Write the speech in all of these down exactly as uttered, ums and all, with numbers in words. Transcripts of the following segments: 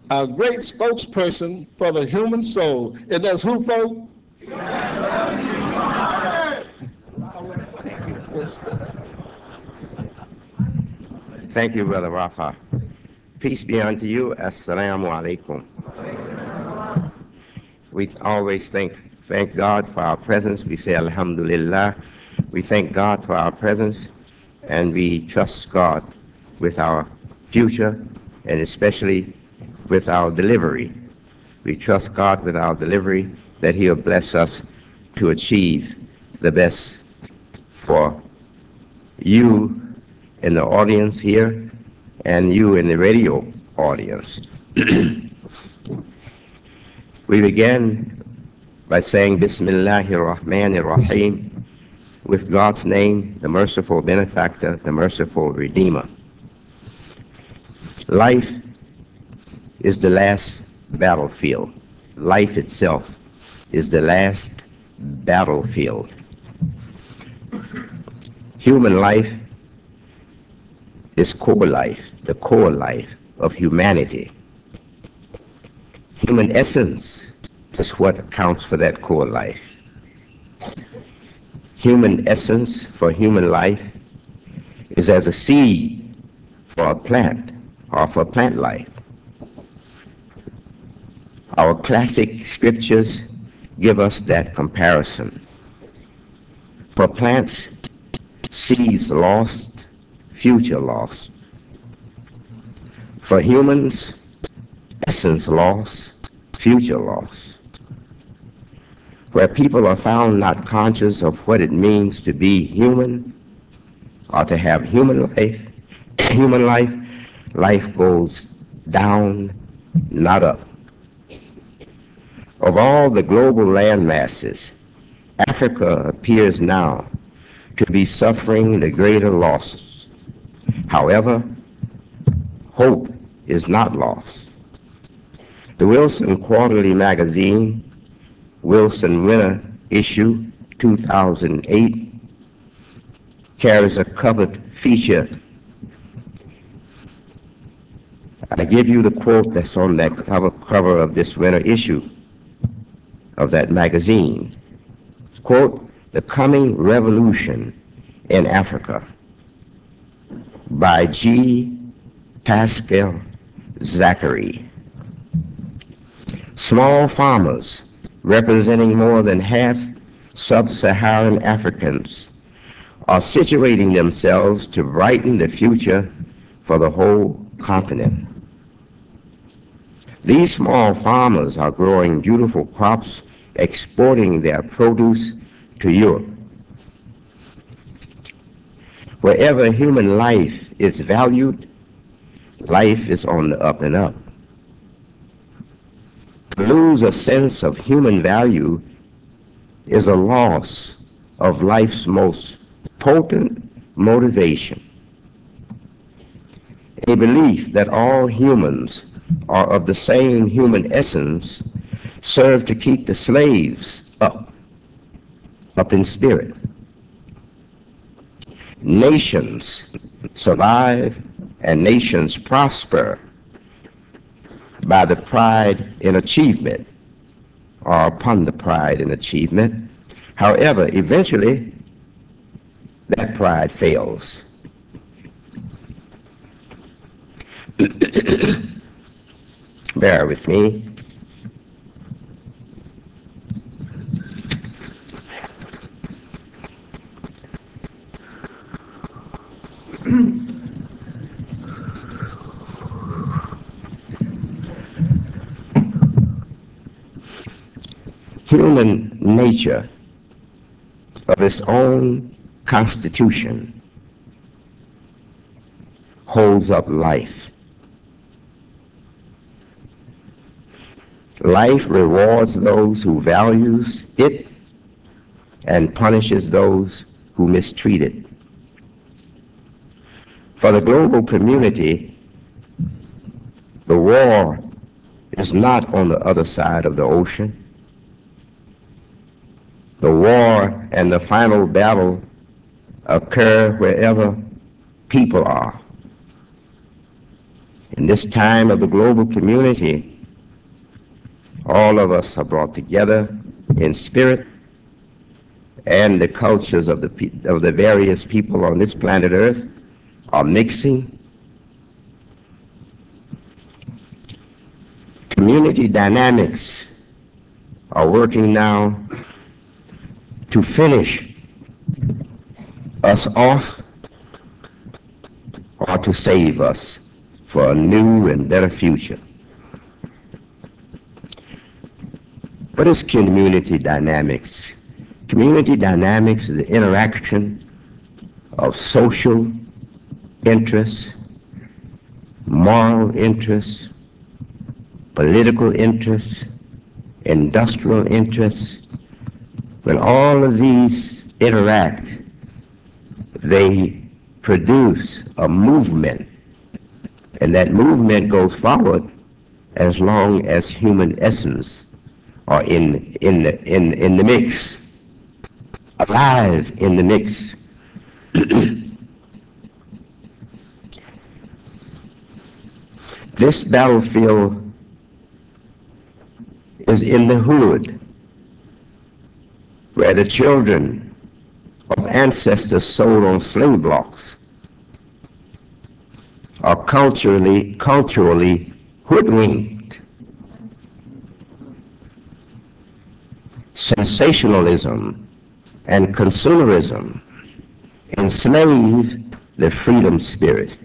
a great spokesperson for the human soul. It does who, folk? Yes, sir. Thank you, Brother Rafa. Peace be unto you. Assalamu alaikum. We always thank, thank God for our presence. We say Alhamdulillah. We thank God for our presence, and we trust God with our future, and especially with our delivery. We trust God with our delivery that He'll bless us to achieve the best for you in the audience here and you in the radio audience. We begin by saying Bismillahir Rahmanir Rahim, with God's name, the merciful benefactor, the merciful redeemer. Life is the last battlefield. Life itself is the last battlefield. Human life is core life, the core life of humanity. Human essence is what accounts for that core life. Human essence for human life is as a seed for a plant or for plant life. Our classic scriptures give us that comparison. For plants, seeds lost, future lost. For humans, essence lost, future lost. Where people are found not conscious of what it means to be human or to have human life, human life, life goes down, not up. Of all the global land masses, Africa appears now to be suffering the greater losses. However, hope is not lost. The Wilson Quarterly Magazine, Wilson Winter issue two thousand eight, carries a covered feature. I give you the quote that's on that cover, cover of this winter issue of that magazine. Quote, "The Coming Revolution in Africa" by G. Pascal Zachary. Small farmers representing more than half sub-Saharan Africans are situating themselves to brighten the future for the whole continent. These small farmers are growing beautiful crops, exporting their produce to Europe. Wherever human life is valued, life is on the up and up. To lose a sense of human value is a loss of life's most potent motivation. A belief that all humans are of the same human essence served to keep the slaves up, up in spirit. Nations survive and nations prosper by the pride in achievement or upon the pride in achievement. However, eventually that pride fails. Bear with me. Human nature of its own constitution holds up life. Life rewards those who values it and punishes those who mistreat it. For the global community, the war is not on the other side of the ocean. The war and the final battle occur wherever people are. In this time of the global community, all of us are brought together in spirit, and the cultures of the, pe- of the various people on this planet Earth are mixing. Community dynamics are working now to finish us off or to save us for a new and better future. What is community dynamics? Community dynamics is the interaction of social interests, moral interests, political interests, industrial interests. When all of these interact, they produce a movement, and that movement goes forward as long as human essence are in, in, the, in, in the mix, alive in the mix. This battlefield is in the hood, where the children of ancestors sold on slave blocks are culturally, culturally hoodwinked. Sensationalism and consumerism enslave the freedom spirit.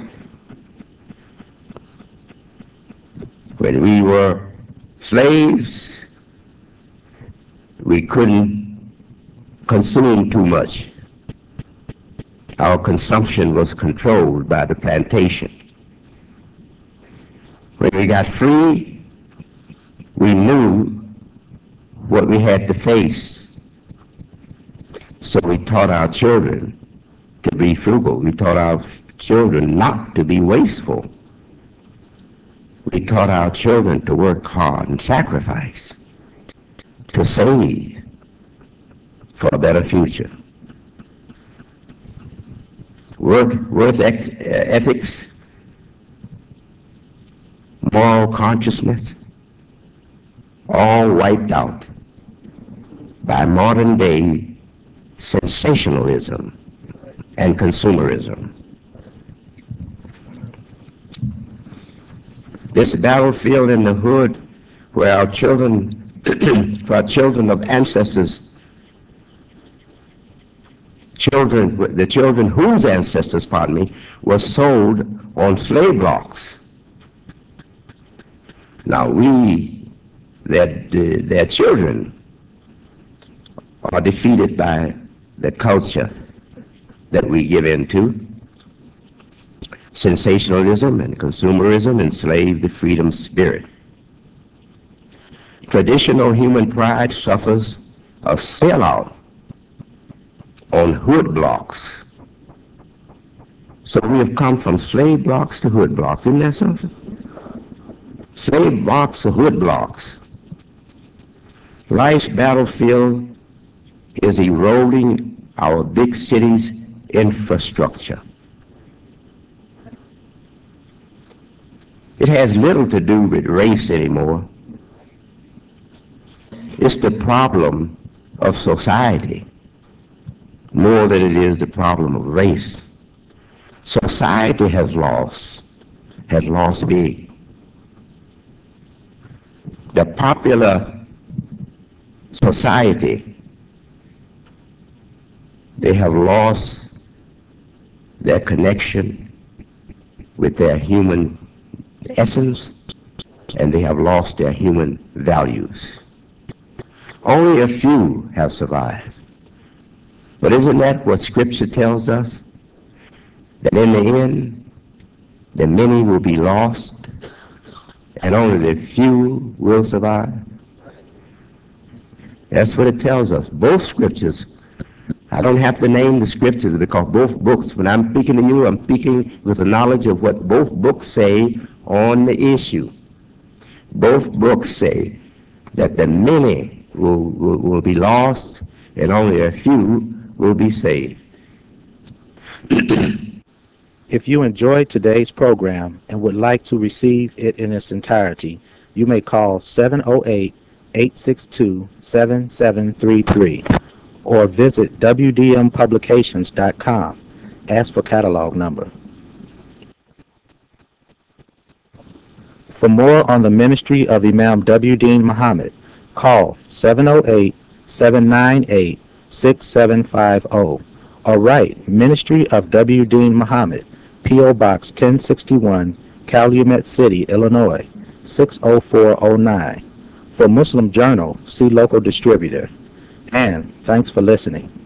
When we were slaves, we couldn't consume too much. Our consumption was controlled by the plantation. When we got free, we knew what we had to face. So we taught our children to be frugal. We taught our children not to be wasteful. We taught our children to work hard and sacrifice, to save for a better future. Work, worth ex, uh, ethics, moral consciousness, all wiped out by modern day sensationalism and consumerism. This battlefield in the hood where our children, for our children of ancestors, children, the children whose ancestors, pardon me, were sold on slave blocks. Now we, their, their children, are defeated by the culture that we give into. Sensationalism and consumerism enslave the freedom spirit. Traditional human pride suffers a sellout on hood blocks. So we have come from slave blocks to hood blocks. Isn't that something? Slave blocks to hood blocks. Life's battlefield is eroding our big cities' infrastructure. It has little to do with race anymore. It's the problem of society more than it is the problem of race. Society has lost, has lost big. The popular society, they have lost their connection with their human essence, and they have lost their human values. Only a few have survived. But isn't that what Scripture tells us? That in the end, the many will be lost, and only the few will survive? That's what it tells us. Both Scriptures. I don't have to name the Scriptures because both books, when I'm speaking to you, I'm speaking with the knowledge of what both books say on the issue. Both books say that the many will, will, will be lost and only a few will be saved. If you enjoyed today's program and would like to receive it in its entirety, you may call seven oh eight, eight six two, seven seven three three or visit w d m publications dot com. Ask for catalog number. For more on the ministry of Imam W. Dean Muhammad, call seven oh eight, seven nine eight, six seven five zero or write Ministry of W. Dean Muhammad, P O. Box ten sixty-one, Calumet City, Illinois, six oh four oh nine. For Muslim Journal, see local distributor. And thanks for listening.